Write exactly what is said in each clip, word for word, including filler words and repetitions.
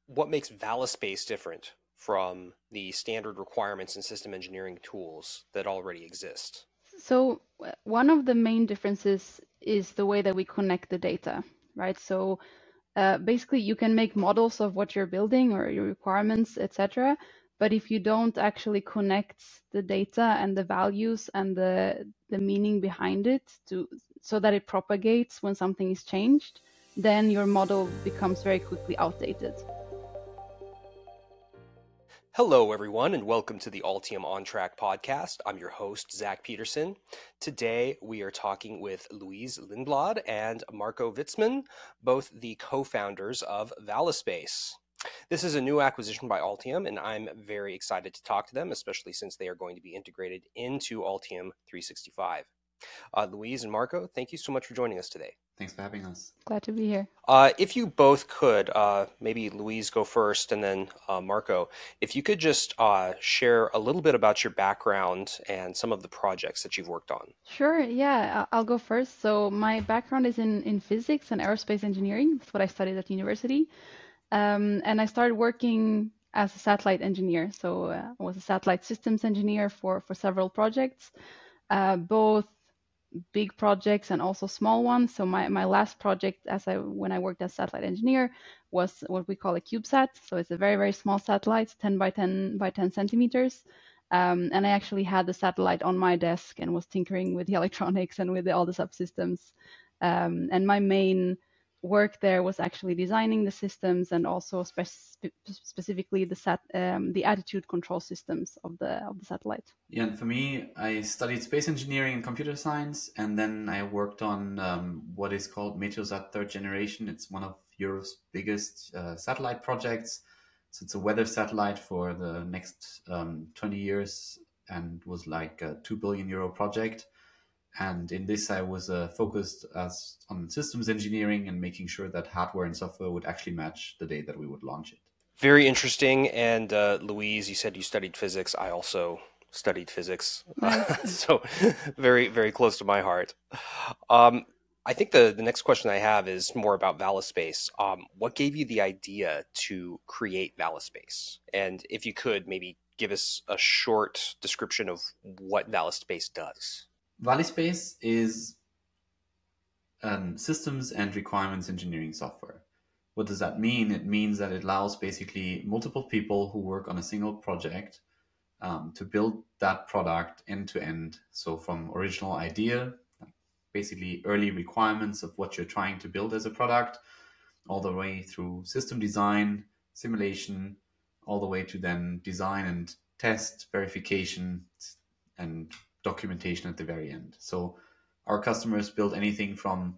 what makes Valispace different from the standard requirements and system engineering tools that already exist? So uh, one of the main differences is the way that we connect the data, right? So uh, basically, you can make models of what you're building or your requirements, et cetera. But if you don't actually connect the data and the values and the the meaning behind it to so that it propagates when something is changed, then your model becomes very quickly outdated. Hello, everyone, and welcome to the Altium On Track podcast. I'm your host, Zach Peterson. Today, we are talking with Louise Lindblad and Marco Witzman, both the co-founders of Valispace. This is a new acquisition by Altium, and I'm very excited to talk to them, especially since they are going to be integrated into Altium three sixty-five. Uh, Louise and Marco, thank you so much for joining us today. Thanks for having us. Glad to be here. Uh, if you both could, uh, maybe Louise go first and then uh, Marco, if you could just uh, share a little bit about your background and some of the projects that you've worked on. Sure, yeah, I- I'll go first. So my background is in, in physics and aerospace engineering. That's what I studied at university. Um, and I started working as a satellite engineer. So uh, I was a satellite systems engineer for, for several projects, uh, both big projects and also small ones. So my, my last project as I when I worked as satellite engineer was what we call a CubeSat. So it's a very, very small satellite, ten by ten by ten centimeters. Um, and I actually had the satellite on my desk and was tinkering with the electronics and with the, all the subsystems. Um, and my main work there was actually designing the systems and also spe- specifically the sat um, the attitude control systems of the of the satellite. Yeah, and for me, I studied space engineering and computer science, and then I worked on um, what is called Meteosat third generation. It's one of Europe's biggest uh, satellite projects. So it's a weather satellite for the next um, twenty years, and was like a two billion euro project. And in this, I was uh, focused as on systems engineering and making sure that hardware and software would actually match the day that we would launch it. Very interesting. And uh, Louise, you said you studied physics. I also studied physics. Nice. So very, very close to my heart. Um, I think the, the next question I have is more about Valispace. Um, what gave you the idea to create Valispace? And if you could, maybe give us a short description of what Valispace does. Valispace is um, systems and requirements engineering software. What does that mean? It means that it allows basically multiple people who work on a single project um, to build that product end to end. So from original idea, like basically early requirements of what you're trying to build as a product, all the way through system design, simulation, all the way to then design and test, verification, and documentation at the very end. So our customers build anything from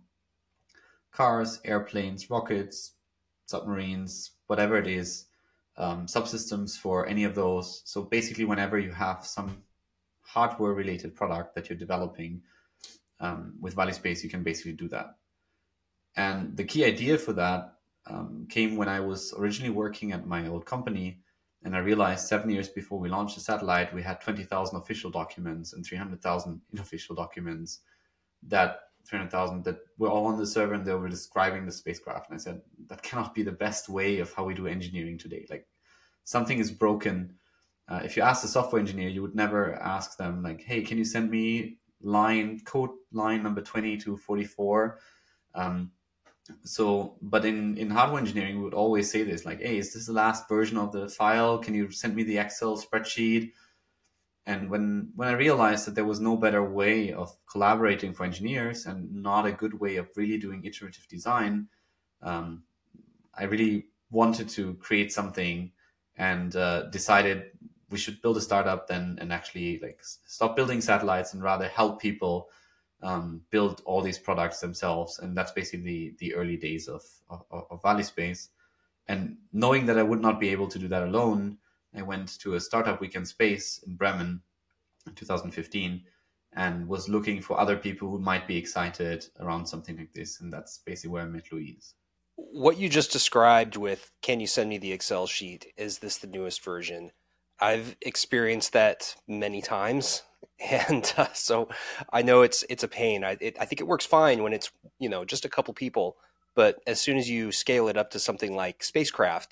cars, airplanes, rockets, submarines, whatever it is, um, subsystems for any of those. So basically, whenever you have some hardware related product that you're developing um, with Valispace, you can basically do that. And the key idea for that um, came when I was originally working at my old company. And I realized seven years before we launched the satellite, we had twenty thousand official documents and three hundred thousand unofficial documents that three hundred thousand that were all on the server and they were describing the spacecraft. And I said, that cannot be the best way of how we do engineering today. Like something is broken. Uh, if you ask the software engineer, you would never ask them like, hey, can you send me line code line number twenty to forty-four? Um, so, but in, in hardware engineering, we would always say this like, hey, is this the last version of the file? Can you send me the Excel spreadsheet? And when, when I realized that there was no better way of collaborating for engineers and not a good way of really doing iterative design, um, I really wanted to create something and uh, decided we should build a startup then and actually like stop building satellites and rather help people um, build all these products themselves. And that's basically the, the early days of, of, of Valispace. And knowing that I would not be able to do that alone, I went to a startup weekend space in Bremen in two thousand fifteen and was looking for other people who might be excited around something like this. And that's basically where I met Louise. What you just described with, can you send me the Excel sheet? Is this the newest version? I've experienced that many times. And uh, so I know it's it's a pain. I, it, I think it works fine when it's, you know, just a couple people. But as soon as you scale it up to something like spacecraft,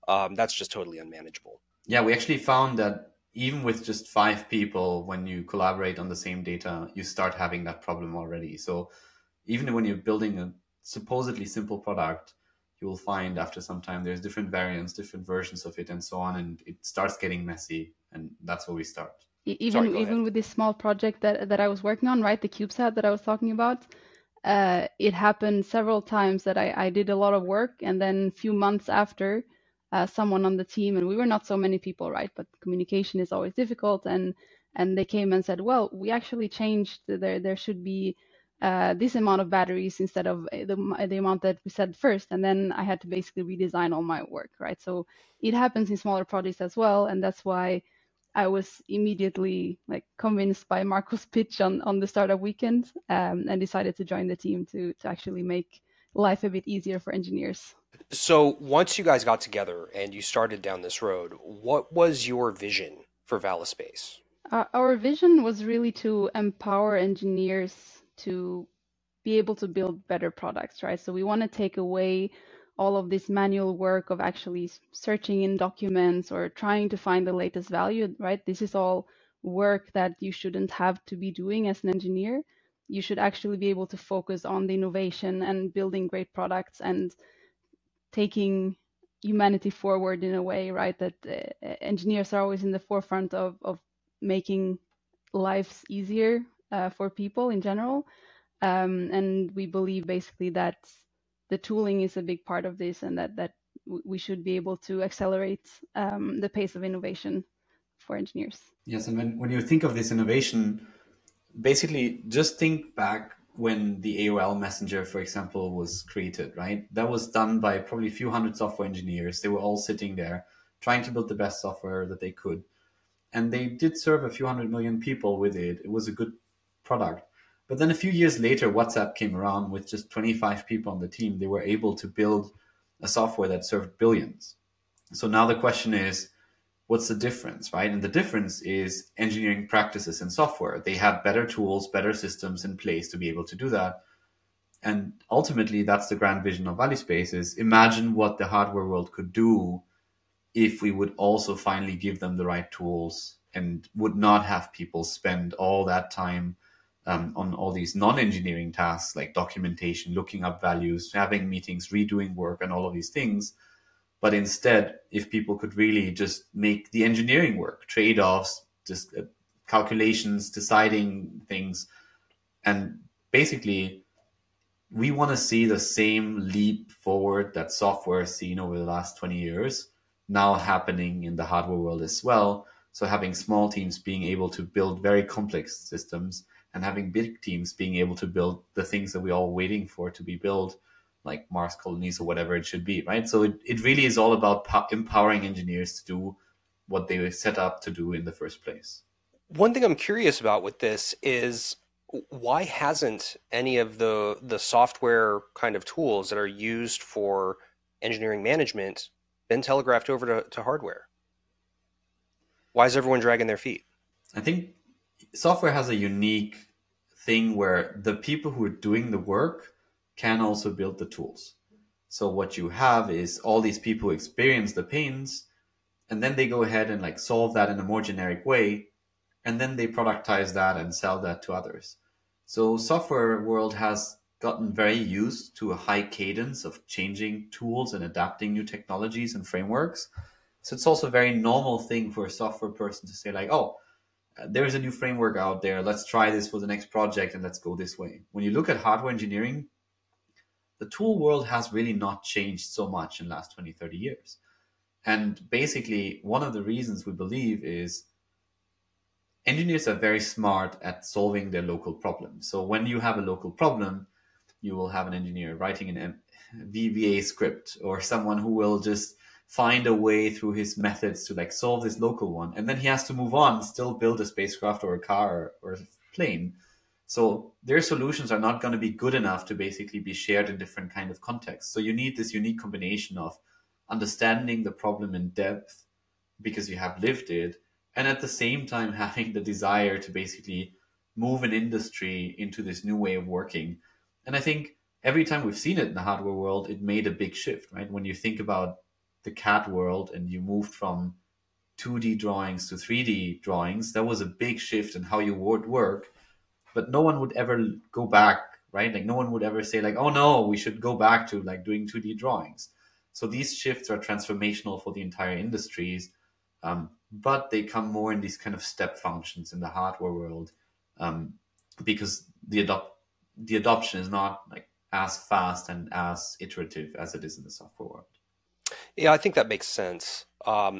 um, that's just totally unmanageable. Yeah, we actually found that even with just five people, when you collaborate on the same data, you start having that problem already. So even when you're building a supposedly simple product, you will find after some time there's different variants, different versions of it, and so on, and it starts getting messy, and that's where we start. E- Even Sorry, go even ahead. with this small project that that I was working on, right, the CubeSat that I was talking about, uh, it happened several times that I, I did a lot of work, and then a few months after, uh, someone on the team, and we were not so many people, right, but communication is always difficult, and and they came and said, well, we actually changed, there there should be uh, this amount of batteries instead of uh, the the amount that we said first, and then I had to basically redesign all my work, right? So it happens in smaller projects as well, and that's why I was immediately like convinced by Marco's pitch on, on the startup weekend, um, and decided to join the team to to actually make life a bit easier for engineers. So once you guys got together and you started down this road, what was your vision for Valispace? Our, our vision was really to empower engineers to be able to build better products, right? So we want to take away all of this manual work of actually searching in documents or trying to find the latest value, right? This is all work that you shouldn't have to be doing as an engineer. You should actually be able to focus on the innovation and building great products and taking humanity forward in a way, right? That uh, engineers are always in the forefront of, of making lives easier uh, for people in general. Um, and we believe basically that the tooling is a big part of this, and that that we should be able to accelerate um, the pace of innovation for engineers. Yes, and when, when you think of this innovation, basically just think back when the A O L Messenger, for example, was created, right? That was done by probably a few hundred software engineers. They were all sitting there trying to build the best software that they could. And they did serve a few hundred million people with it. It was a good product. But then a few years later, WhatsApp came around with just twenty-five people on the team. They were able to build a software that served billions. So now the question is, what's the difference, right? And the difference is engineering practices and software. They had better tools, better systems in place to be able to do that. And ultimately, that's the grand vision of Valispace is imagine what the hardware world could do if we would also finally give them the right tools and would not have people spend all that time um, on all these non-engineering tasks like documentation, looking up values, having meetings, redoing work, and all of these things. But instead, if people could really just make the engineering work, trade-offs, just uh, calculations, deciding things, and basically, we want to see the same leap forward that software has seen over the last twenty years now happening in the hardware world as well. So having small teams being able to build very complex systems and having big teams being able to build the things that we're all waiting for to be built, like Mars colonies or whatever it should be, right? So it, it really is all about po- empowering engineers to do what they were set up to do in the first place. One thing I'm curious about with this is why hasn't any of the the software kind of tools that are used for engineering management been telegraphed over to, to hardware? Why is everyone dragging their feet? I think software has a unique thing where the people who are doing the work can also build the tools. So what you have is all these people who experience the pains, and then they go ahead and like solve that in a more generic way, and then they productize that and sell that to others. So software world has gotten very used to a high cadence of changing tools and adapting new technologies and frameworks. So it's also a very normal thing for a software person to say like, oh, there's a new framework out there. Let's try this for the next project and let's go this way. When you look at hardware engineering, the tool world has really not changed so much in the last twenty, thirty years. And basically, one of the reasons we believe is engineers are very smart at solving their local problems. So when you have a local problem, you will have an engineer writing an V B A script or someone who will just find a way through his methods to like solve this local one. And then he has to move on, still build a spacecraft or a car or a plane. So their solutions are not going to be good enough to basically be shared in different kind of contexts. So you need this unique combination of understanding the problem in depth because you have lived it, and at the same time having the desire to basically move an industry into this new way of working. And I think every time we've seen it in the hardware world, it made a big shift, right? When you think about the C A D world and you moved from two D drawings to three D drawings, that was a big shift in how you would work. But no one would ever go back, right? Like no one would ever say like, oh no, we should go back to like doing two D drawings. So these shifts are transformational for the entire industries, um, but they come more in these kind of step functions in the hardware world, um, because the adopt the adoption is not like as fast and as iterative as it is in the software world. Yeah, I think that makes sense. Um,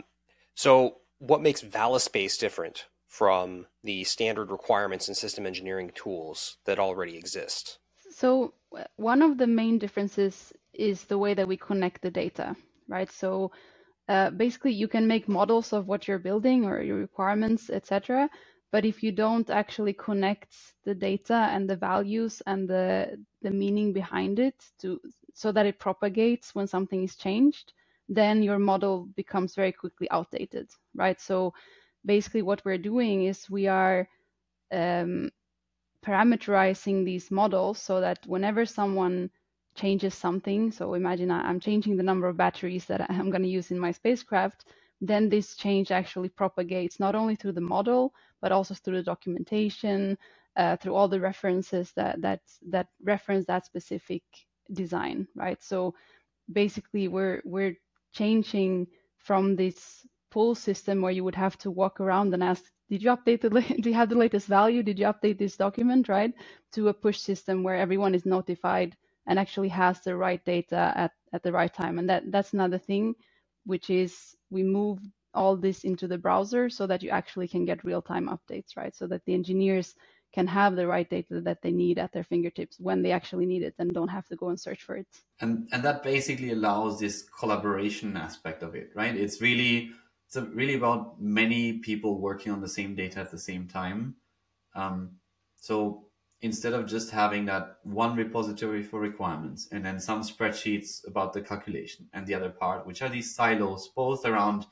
so what makes Valispace different from the standard requirements and system engineering tools that already exist? So w- one of the main differences is the way that we connect the data, right? So uh, basically, you can make models of what you're building or your requirements, et cetera. But if you don't actually connect the data and the values and the the meaning behind it to so that it propagates when something is changed, then your model becomes very quickly outdated, right? So basically, what we're doing is we are um, parameterizing these models so that whenever someone changes something, so imagine I- I'm changing the number of batteries that I'm going to use in my spacecraft, then this change actually propagates not only through the model, but also through the documentation, uh, through all the references that that that reference that specific design, right? So basically, we're we're changing from this pull system where you would have to walk around and ask, did you update the, la- do you have the latest value? Did you update this document, right? To a push system where everyone is notified and actually has the right data at, at the right time. And that, that's another thing, which is we move all this into the browser so that you actually can get real-time updates, right? So that the engineers can have the right data that they need at their fingertips when they actually need it and don't have to go and search for it. And and that basically allows this collaboration aspect of it, right? It's really it's really about many people working on the same data at the same time. Um, so instead of just having that one repository for requirements and then some spreadsheets about the calculation and the other part, which are these silos both around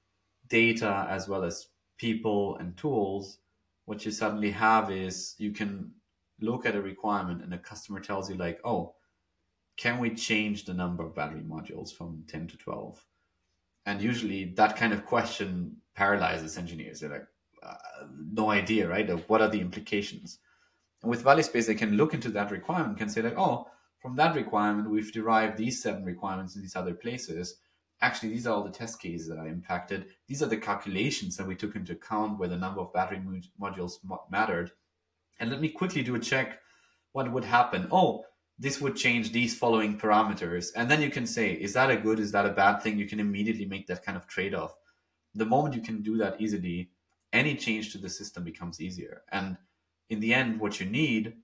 data as well as people and tools, what you suddenly have is you can look at a requirement and a customer tells you like, oh, can we change the number of battery modules from ten to twelve? And usually that kind of question paralyzes engineers. They're like, uh, no idea, right? Of what are the implications? And with Valispace, they can look into that requirement, can say like, oh, from that requirement, we've derived these seven requirements in these other places. Actually, these are all the test cases that are impacted. These are the calculations that we took into account where the number of battery mod- modules mattered. And let me quickly do a check what would happen. Oh, this would change these following parameters. And then you can say, is that a good, is that a bad thing? You can immediately make that kind of trade-off. The moment you can do that easily, any change to the system becomes easier. And in the end, what you need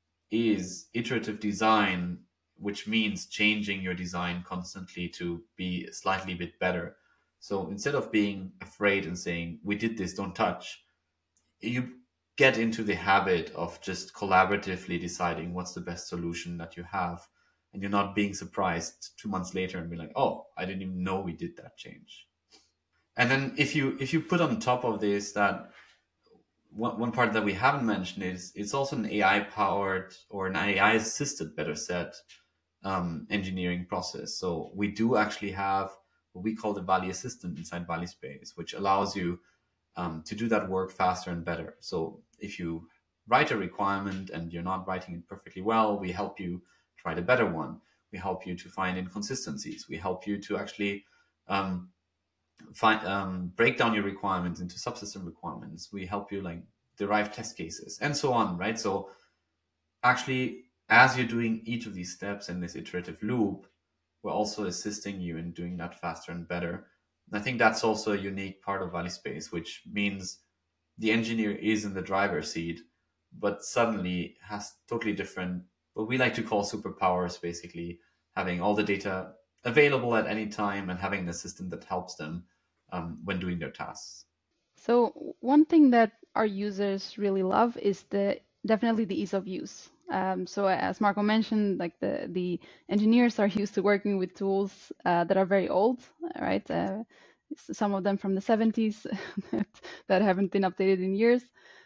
is iterative design, which means changing your design constantly to be slightly bit better. So instead of being afraid and saying, we did this, don't touch, you get into the habit of just collaboratively deciding what's the best solution that you have. And you're not being surprised two months later and be like, oh, I didn't even know we did that change. And then if you if you put on top of this that one, one part that we haven't mentioned is it's also an A I powered or an A I assisted, better said, um, engineering process. So we do actually have what we call the Valley Assistant inside Valispace, which allows you um, to do that work faster and better. So if you write a requirement and you're not writing it perfectly well, we help you to write a better one. We help you to find inconsistencies. We help you to actually um, find um, break down your requirements into subsystem requirements. We help you like derive test cases and so on, right? So actually, as you're doing each of these steps in this iterative loop, we're also assisting you in doing that faster and better. And I think that's also a unique part of Valispace, which means the engineer is in the driver's seat, but suddenly has totally different, what we like to call superpowers, basically having all the data available at any time and having an assistant that helps them um, when doing their tasks. So one thing that our users really love is the definitely the ease of use. Um, so as Marco mentioned, like the the engineers are used to working with tools uh, that are very old, right? Uh, some of them from the seventies that, that haven't been updated in years.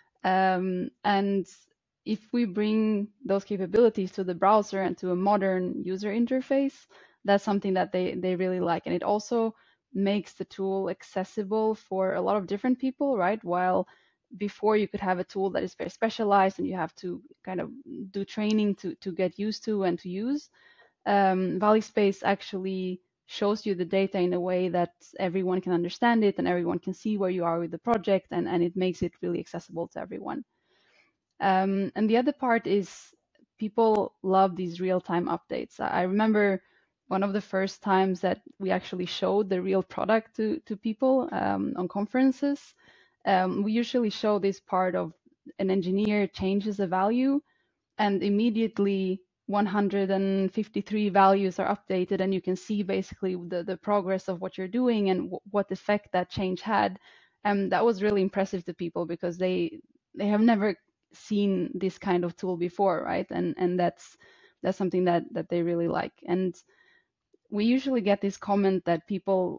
Um, and if we bring those capabilities to the browser and to a modern user interface, that's something that they they really like. And it also makes the tool accessible for a lot of different people, right? While before you could have a tool that is very specialized and you have to kind of do training to to get used to and to use. Um, ValleySpace actually shows you the data in a way that everyone can understand it and everyone can see where you are with the project, and, and it makes it really accessible to everyone. Um, and the other part is people love these real-time updates. I remember one of the first times that we actually showed the real product to, to people um, on conferences. Um, we usually show this part of an engineer changes a value, and immediately one hundred fifty-three values are updated, and you can see basically the, the progress of what you're doing and w- what effect that change had. And that was really impressive to people because they they have never seen this kind of tool before, right? And and that's that's something that that they really like. And we usually get this comment that people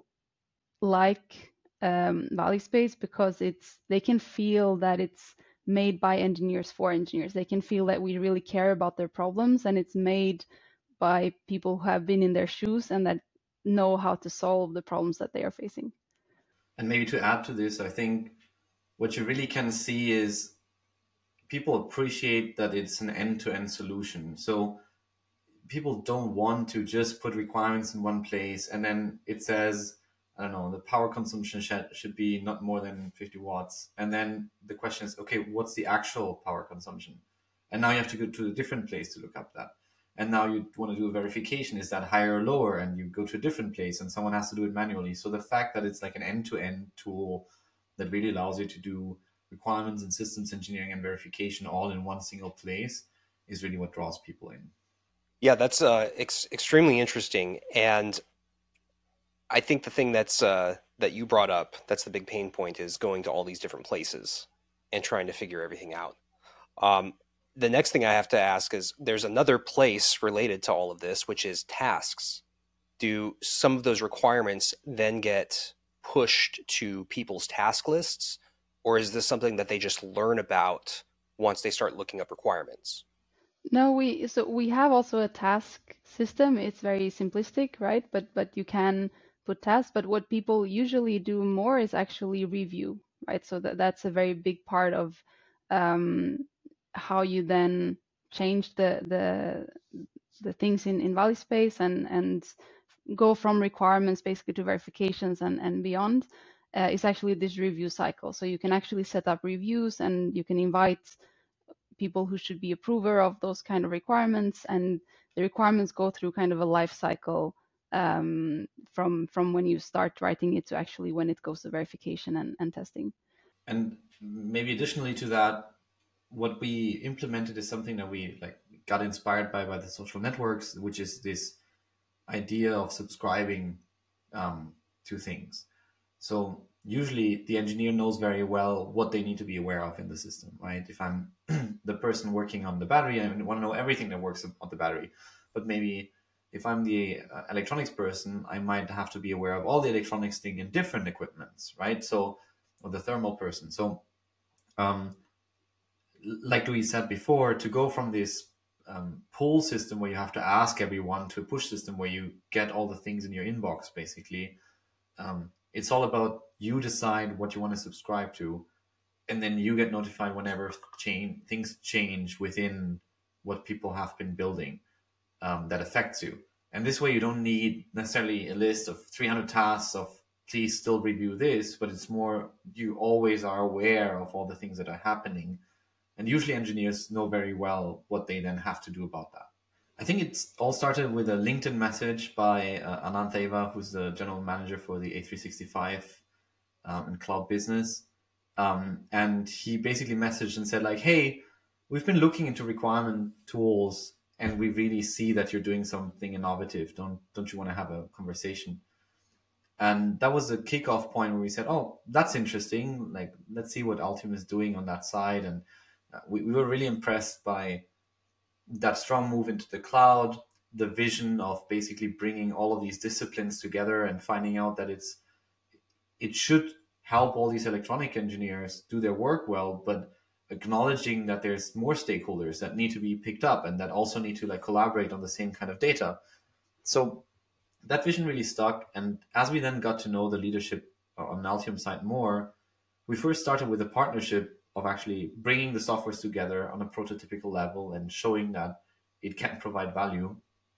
like um, ValleySpace because it's they can feel that it's made by engineers for engineers. They can feel that we really care about their problems, and it's made by people who have been in their shoes and that know how to solve the problems that they are facing. And maybe to add to this, I think what you really can see is people appreciate that it's an end-to-end solution. So people don't want to just put requirements in one place and then it says, I don't know, the power consumption should, should be not more than fifty watts. And then the question is, okay, what's the actual power consumption? And now you have to go to a different place to look up that. And now you want to do a verification. Is that higher or lower? And you go to a different place and someone has to do it manually. So the fact that it's like an end-to-end tool that really allows you to do requirements and systems engineering and verification all in one single place is really what draws people in. Yeah, that's uh, ex- extremely interesting. And I think the thing that's uh, that you brought up, that's the big pain point, is going to all these different places and trying to figure everything out. Um, the next thing I have to ask is, there's another place related to all of this, which is tasks. Do some of those requirements then get pushed to people's task lists, or is this something that they just learn about once they start looking up requirements? No, we so we have also a task system. It's very simplistic, right? But but you can put tasks. But what people usually do more is actually review, right? So that that's a very big part of um, how you then change the the the things in in ValleySpace and and go from requirements basically to verifications and and beyond. Uh, is actually this review cycle. So you can actually set up reviews and you can invite people who should be approver of those kind of requirements, and the requirements go through kind of a life cycle um, from from when you start writing it to actually when it goes to verification and, and testing. And maybe additionally to that, what we implemented is something that we like got inspired by by the social networks, which is this idea of subscribing um, to things. So usually the engineer knows very well what they need to be aware of in the system, right? If I'm the person working on the battery, I want to know everything that works on the battery. But maybe if I'm the uh, electronics person, I might have to be aware of all the electronics thing in different equipments, right? So, or the thermal person. So, um, like Louise said before, to go from this um, pull system where you have to ask everyone to a push system where you get all the things in your inbox, basically, um, it's all about you decide what you want to subscribe to, and then you get notified whenever change, things change within what people have been building um, that affects you. And this way you don't need necessarily a list of three hundred tasks of please still review this, but it's more you always are aware of all the things that are happening. And usually engineers know very well what they then have to do about that. I think it's all started with a LinkedIn message by uh, Anand Deva, who's the general manager for the A three sixty-five um, and cloud business. Um, and he basically messaged and said like, hey, we've been looking into requirement tools and we really see that you're doing something innovative. Don't, don't you want to have a conversation? And that was a kickoff point where we said, oh, that's interesting. Like, let's see what Altium is doing on that side. And uh, we, we were really impressed by that strong move into the cloud, the vision of basically bringing all of these disciplines together and finding out that it's it should help all these electronic engineers do their work well, but acknowledging that there's more stakeholders that need to be picked up and that also need to like collaborate on the same kind of data. So that vision really stuck. And as we then got to know the leadership on the Altium side more, we first started with a partnership of actually bringing the softwares together on a prototypical level and showing that it can provide value.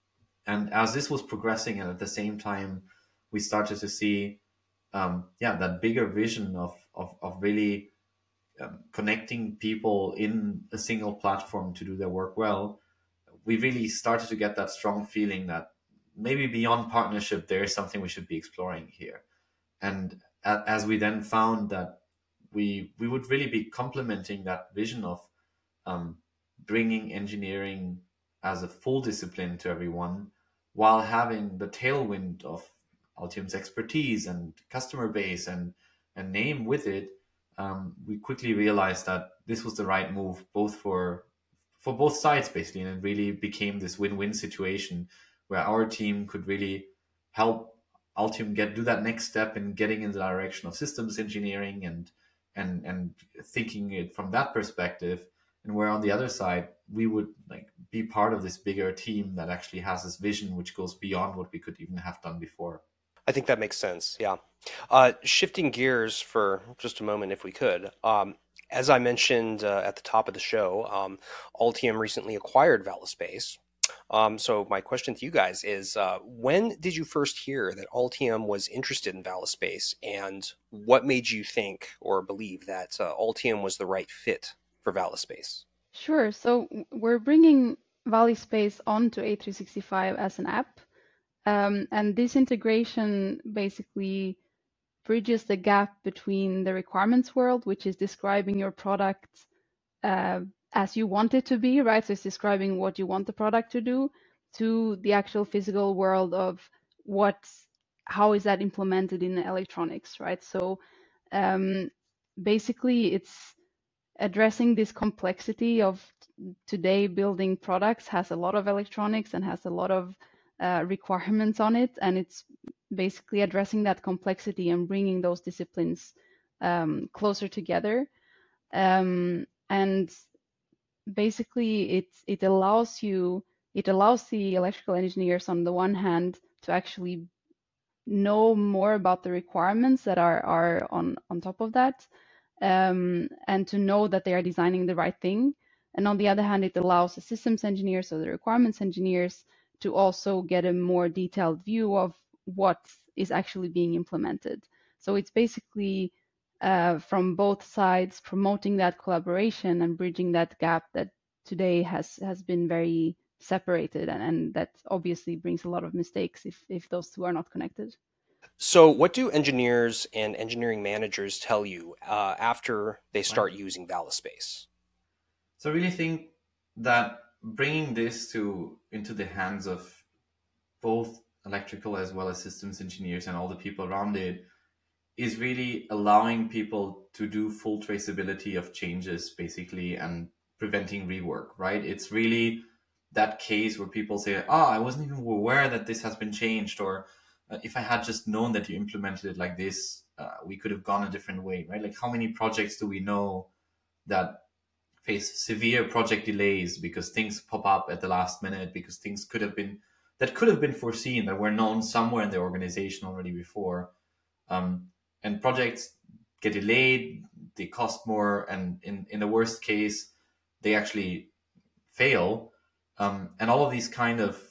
And as this was progressing, and at the same time, we started to see, um, yeah, that bigger vision of of, of really um, connecting people in a single platform to do their work well. We really started to get that strong feeling that maybe beyond partnership, there is something we should be exploring here. And a- as we then found that we we would really be complementing that vision of um, bringing engineering as a full discipline to everyone, while having the tailwind of Altium's expertise and customer base and and name with it. Um, we quickly realized that this was the right move, both for for both sides basically, and it really became this win-win situation where our team could really help Altium get do that next step in getting in the direction of systems engineering and and and thinking it from that perspective, and where on the other side we would like be part of this bigger team that actually has this vision which goes beyond what we could even have done before. I think that makes sense. Yeah. Uh, shifting gears for just a moment, if we could. Um, as I mentioned uh, at the top of the show, um, Altium recently acquired Valispace. Um, so my question to you guys is, uh, when did you first hear that Altium was interested in Valispace, and what made you think or believe that uh, Altium was the right fit for Valispace? Sure. So w- we're bringing Valispace onto A three sixty-five as an app. Um, and this integration basically bridges the gap between the requirements world, which is describing your product uh, as you want it to be, right? So it's describing what you want the product to do, to the actual physical world of what, how is that implemented in the electronics, right? So um, basically, it's addressing this complexity of t- today building products has a lot of electronics and has a lot of uh, requirements on it, and it's basically addressing that complexity and bringing those disciplines um, closer together. Um, and basically, it it allows you, it allows the electrical engineers on the one hand to actually know more about the requirements that are are on on top of that, um, and to know that they are designing the right thing. And on the other hand, it allows the systems engineers or the requirements engineers to also get a more detailed view of what is actually being implemented. So it's basically uh, from both sides promoting that collaboration and bridging that gap that today has has been very separated, and, and that obviously brings a lot of mistakes if if those two are not connected. So, what do engineers and engineering managers tell you uh, after they Right. start using Valispace? So I really think that bringing this to into the hands of both electrical as well as systems engineers and all the people around it is really allowing people to do full traceability of changes basically and preventing rework, right? It's really that case where people say, oh, I wasn't even aware that this has been changed, or uh, if I had just known that you implemented it like this, uh, we could have gone a different way, right? Like how many projects do we know that face severe project delays because things pop up at the last minute, because things could have been that could have been foreseen, that were known somewhere in the organization already before, um, and projects get delayed, they cost more, and in, in the worst case they actually fail, um, and all of these kind of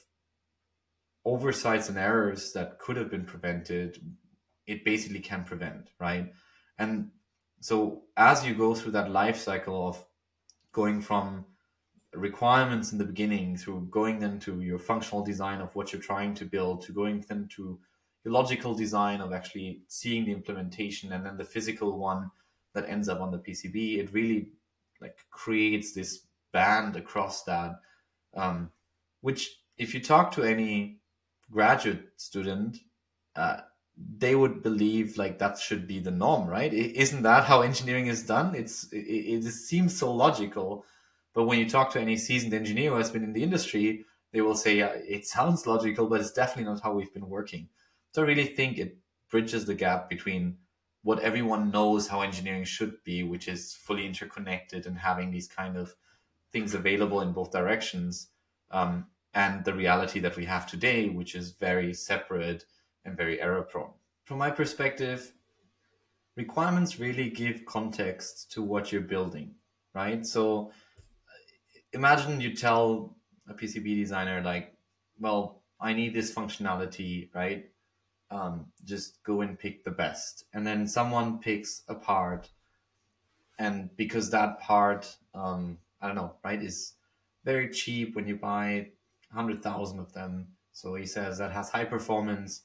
oversights and errors that could have been prevented, it basically can prevent, right? And so as you go through that life cycle of going from requirements in the beginning through going then to your functional design of what you're trying to build, to going then to your logical design of actually seeing the implementation, and then the physical one that ends up on the P C B, it really like creates this band across that, um, which if you talk to any graduate student, uh, they would believe like that should be the norm, right? I- Isn't that how engineering is done? It's it, it just seems so logical, but when you talk to any seasoned engineer who has been in the industry, they will say, yeah, it sounds logical, but it's definitely not how we've been working. So I really think it bridges the gap between what everyone knows how engineering should be, which is fully interconnected and having these kind of things available in both directions, um, and the reality that we have today, which is very separate and very error prone. From my perspective, requirements really give context to what you're building, right? So imagine you tell a P C B designer, like, well, I need this functionality, right? Um, just go and pick the best. And then someone picks a part, and because that part, um, I don't know, right, is very cheap when you buy one hundred thousand of them. So he says that has high performance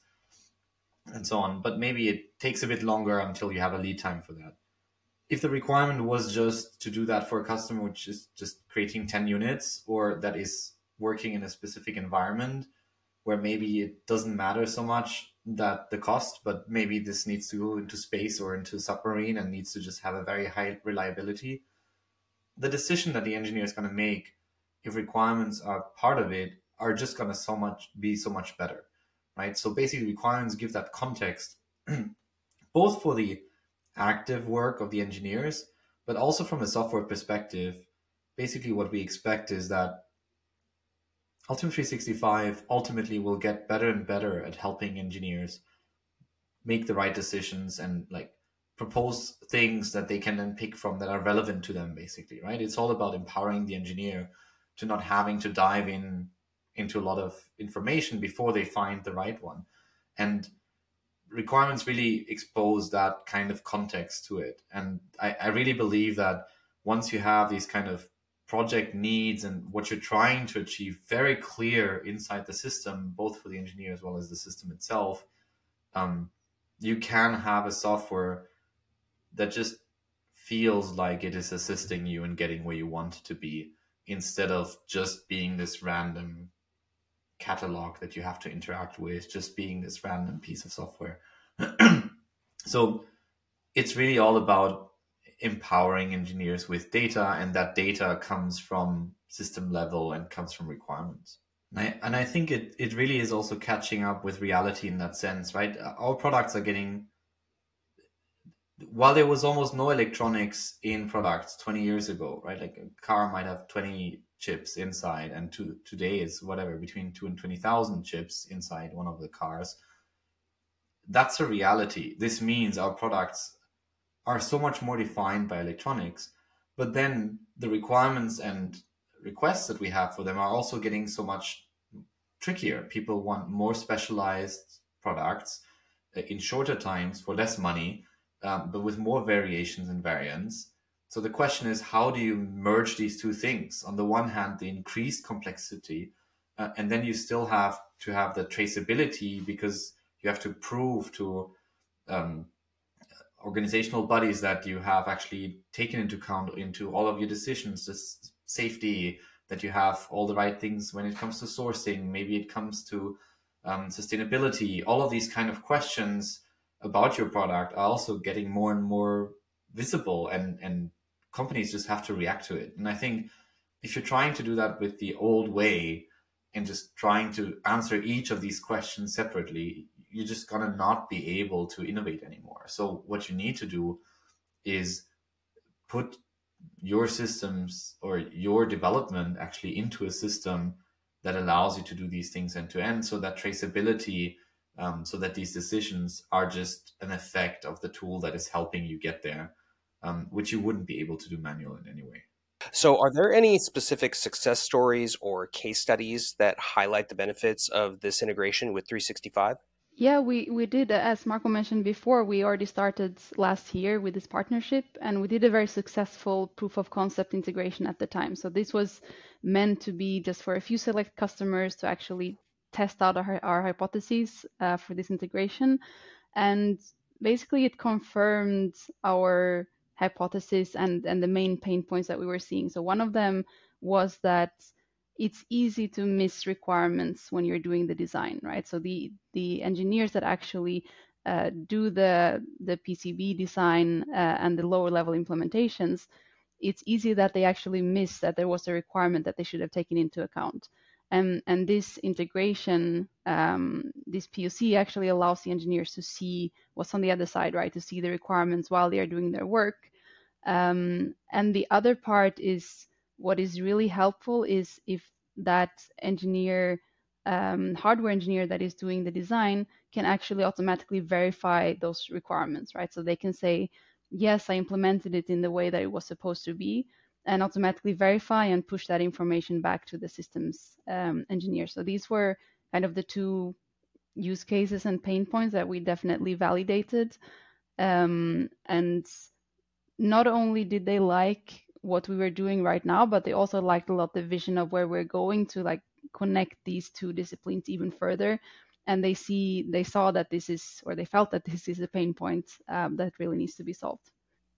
and so on, but maybe it takes a bit longer until you have a lead time for that. If the requirement was just to do that for a customer, which is just creating ten units, or that is working in a specific environment where maybe it doesn't matter so much that the cost, but maybe this needs to go into space or into submarine and needs to just have a very high reliability, the decision that the engineer is going to make, if requirements are part of it, are just going to so much be so much better, right? So basically requirements give that context both for the active work of the engineers, but also from a software perspective. Basically what we expect is that Altium three sixty-five ultimately will get better and better at helping engineers make the right decisions and like propose things that they can then pick from that are relevant to them, basically, right? It's all about empowering the engineer to not having to dive in into a lot of information before they find the right one. And requirements really expose that kind of context to it. And I, I really believe that once you have these kind of project needs and what you're trying to achieve very clear inside the system, both for the engineer as well as the system itself, um, you can have a software that just feels like it is assisting you in getting where you want to be, instead of just being this random catalog that you have to interact with, just being this random piece of software. So it's really all about empowering engineers with data, and that data comes from system level and comes from requirements. And I, and I think it, it really is also catching up with reality in that sense, right? Our products are getting, while there was almost no electronics in products twenty years ago, right? Like a car might have twenty chips inside, and to, today it's whatever, between two and twenty thousand chips inside one of the cars. That's a reality. This means our products are so much more defined by electronics, but then the requirements and requests that we have for them are also getting so much trickier. People want more specialized products in shorter times for less money, um, but with more variations and variants. So the question is, how do you merge these two things? On the one hand, the increased complexity, uh, and then you still have to have the traceability, because you have to prove to um, organizational bodies that you have actually taken into account into all of your decisions, this safety, that you have all the right things when it comes to sourcing, maybe it comes to um, sustainability. All of these kind of questions about your product are also getting more and more visible, and, and companies just have to react to it. And I think if you're trying to do that with the old way and just trying to answer each of these questions separately, you're just gonna not be able to innovate anymore. So what you need to do is put your systems or your development actually into a system that allows you to do these things end to end, so that traceability, um, so that these decisions are just an effect of the tool that is helping you get there, um, which you wouldn't be able to do manual in any way. So are there any specific success stories or case studies that highlight the benefits of this integration with three sixty-five? Yeah, we, we did, as Marco mentioned before, we already started last year with this partnership, and we did a very successful proof of concept integration at the time. So this was meant to be just for a few select customers to actually test out our, our hypotheses uh, for this integration. And basically it confirmed our hypothesis and, and the main pain points that we were seeing. So one of them was that it's easy to miss requirements when you're doing the design, right? So the the engineers that actually uh, do the the P C B design uh, and the lower level implementations, it's easy that they actually miss that there was a requirement that they should have taken into account. And and this integration, um, this P O C actually allows the engineers to see what's on the other side, right? To see the requirements while they are doing their work. Um, and the other part is, what is really helpful is if that engineer, um, hardware engineer that is doing the design can actually automatically verify those requirements, right? So they can say, yes, I implemented it in the way that it was supposed to be, and automatically verify and push that information back to the systems um, engineer. So these were kind of the two use cases and pain points that we definitely validated. Um, and not only did they like what we were doing right now, but they also liked a lot the vision of where we're going to like connect these two disciplines even further. And they see, they saw that this is, or they felt that this is a pain point um, that really needs to be solved.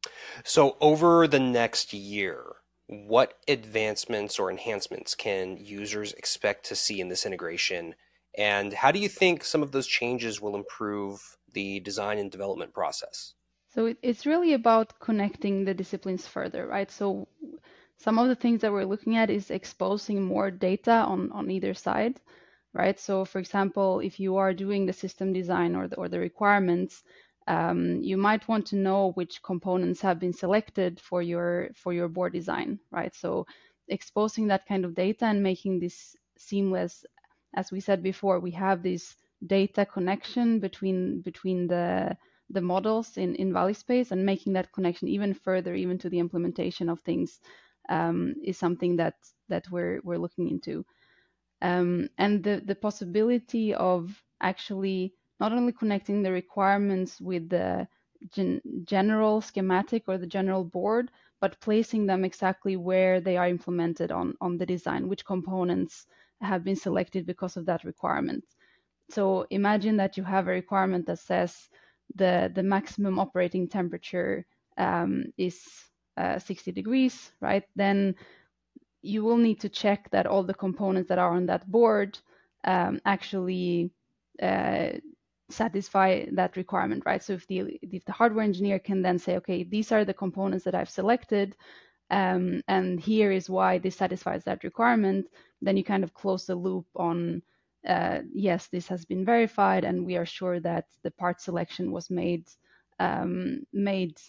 So over the next year, what advancements or enhancements can users expect to see in this integration? And how do you think some of those changes will improve the design and development process? So it, it's really about connecting the disciplines further, right? So some of the things that we're looking at is exposing more data on, on either side, right? So for example, if you are doing the system design or the, or the requirements, um, you might want to know which components have been selected for your for your board design, right? So exposing that kind of data and making this seamless. As we said before, we have this data connection between between the the models in, in ValleySpace, and making that connection even further, even to the implementation of things, um, is something that that we're we're looking into. Um, and the, the possibility of actually not only connecting the requirements with the gen general schematic or the general board, but placing them exactly where they are implemented on, on the design, which components have been selected because of that requirement. So imagine that you have a requirement that says the, the maximum operating temperature um, is uh, sixty degrees, right? Then you will need to check that all the components that are on that board um, actually uh, satisfy that requirement, right? So if the if the hardware engineer can then say, okay, these are the components that I've selected, um, and here is why this satisfies that requirement, then you kind of close the loop on, uh, yes, this has been verified, and we are sure that the part selection was made um, made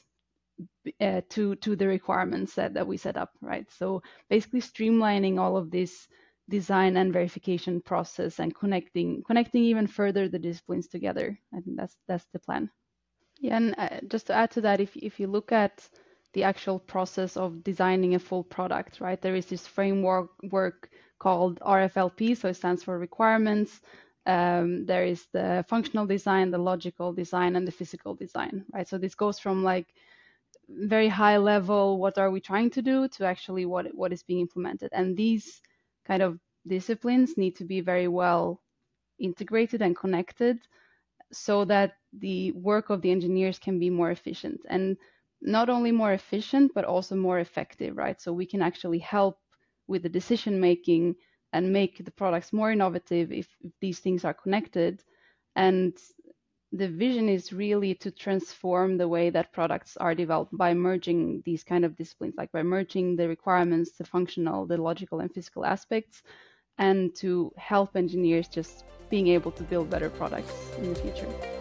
uh, to to the requirements that, that we set up, right? So basically streamlining all of this design and verification process and connecting connecting even further the disciplines together. I think that's that's the plan. Yeah, and uh, just to add to that, if if you look at the actual process of designing a full product, right, there is this framework work called R F L P, so it stands for requirements. Um, there is the functional design, the logical design, and the physical design, right? So this goes from like very high level, what are we trying to do, to actually what what is being implemented. And these kind of disciplines need to be very well integrated and connected so that the work of the engineers can be more efficient, and not only more efficient but also more effective, right? So we can actually help with the decision making and make the products more innovative if, if these things are connected. And the vision is really to transform the way that products are developed by merging these kind of disciplines, like by merging the requirements, the functional, the logical and physical aspects, and to help engineers just being able to build better products in the future.